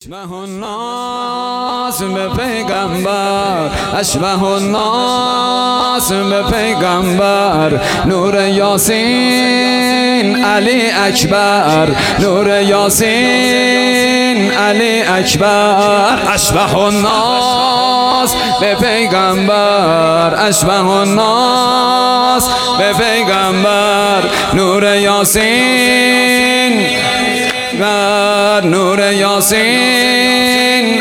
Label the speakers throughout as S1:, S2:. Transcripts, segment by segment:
S1: اشبه الناس به پیغمبر، اشبه الناس به پیغمبر، نور یاسین علی اکبر، نور یاسین علی اکبر. اشبه الناس به پیغمبر، اشبه الناس به پیغمبر، نور یاسین بر نور یاسین،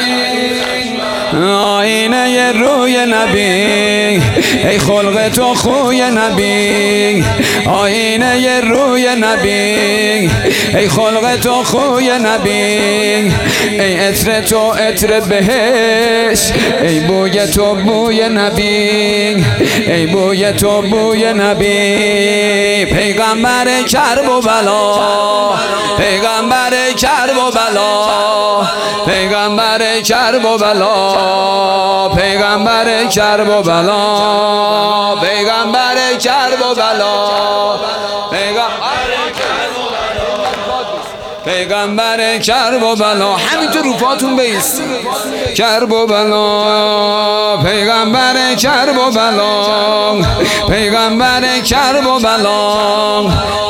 S1: آینه روی نبی، ای خلق تو خوی نبی، آینه روی نبی، ای خلق تو خوی نبی، ای عطر تو عطر بهشت، ای بوی تو بوی نبی، ای بوی تو بوی نبی. پیغمبر کرب و بلا، پیغمبر کرب و بلا، پیغمبر کرب و بلا، پیغمبر کرب و بلا، پیغمبر کرب و بلا، پیغمبر کرب و بلا. همینطور رو پاتون بیست. کرب و بلا، پیغمبر کرب و بلا، پیغمبر کرب و بلا،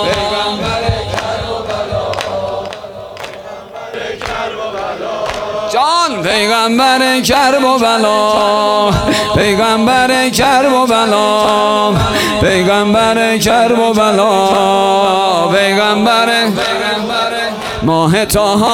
S1: جان پیغمبر کرب و بلا، پیغمبر کرب و بلا، پیغمبر کرب و بلا، پیغمبر ماه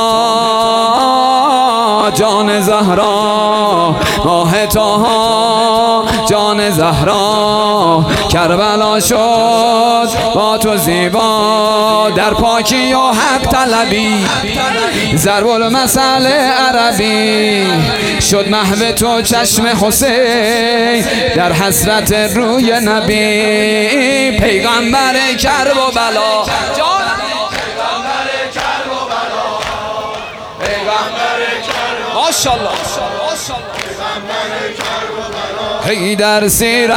S1: طه جان زهرا، ماه طه جان زهرا، کربلا شد با تو زیبا، در پاکی و حق طلبی، ضرب المثل عربی، شد محو تو چشم حسین، در حسرت روی نبی. پیغمبر کرب و بلا، ماشاءالله هی در سیرت،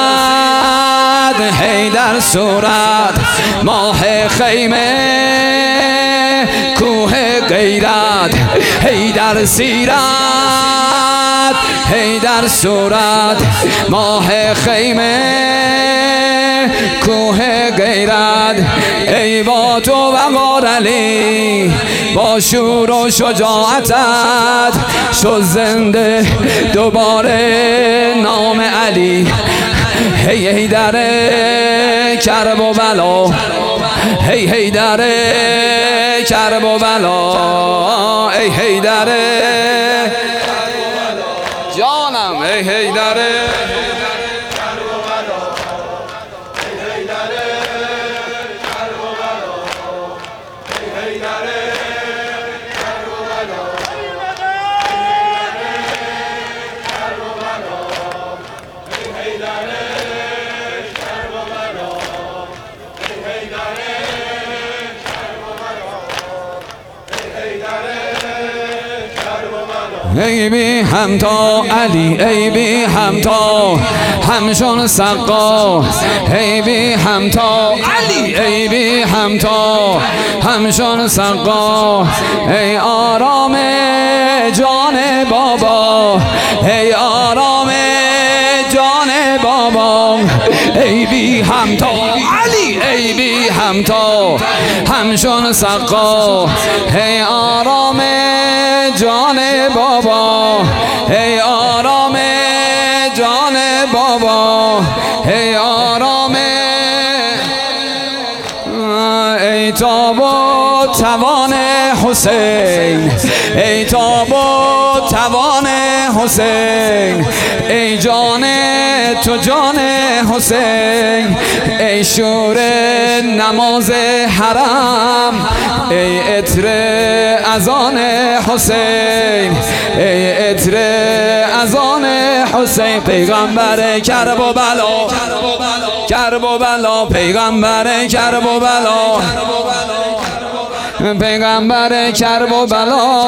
S1: هی در صورت، ماه خیمه کوه غیرت، هی در سیرت، هی در صورت، ماه خیمه کوه غیرت، ای با تو وقار علی، با شور و شجاعتت شد زنده دوباره نام علی. هی هی در کرب و بلا، هی هی در کرب و بلا، ای هی در جانم، ای هی در ای بی همتا علی، ای بی همتا همشون سقا، ای بی همتا علی، ای بی همتا همشون سقا، ای آرام جان بابا، ای آرام جان بابا، ای بی همتا علی، ای بی همتا همشون سقا، ای آرام جان بابا، ای آرام جان بابا، ای آرام، ای تاب و توان حسین، ای تاب و توان حسین، ای جان تو جان حسین، ای شور نماز حرم، ای عطر اذان حسین، ای عطر اذان حسین. پیغمبر کرب و بلا، کرب و بلا، پیغمبر کرب و بلا، پیغمبر کرب و بلا،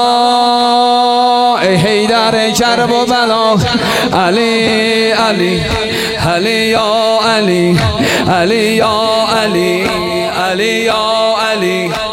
S1: ای حیدر کرب و بلا، علی علی علی یا علی، علی یا علی، علی یا علی.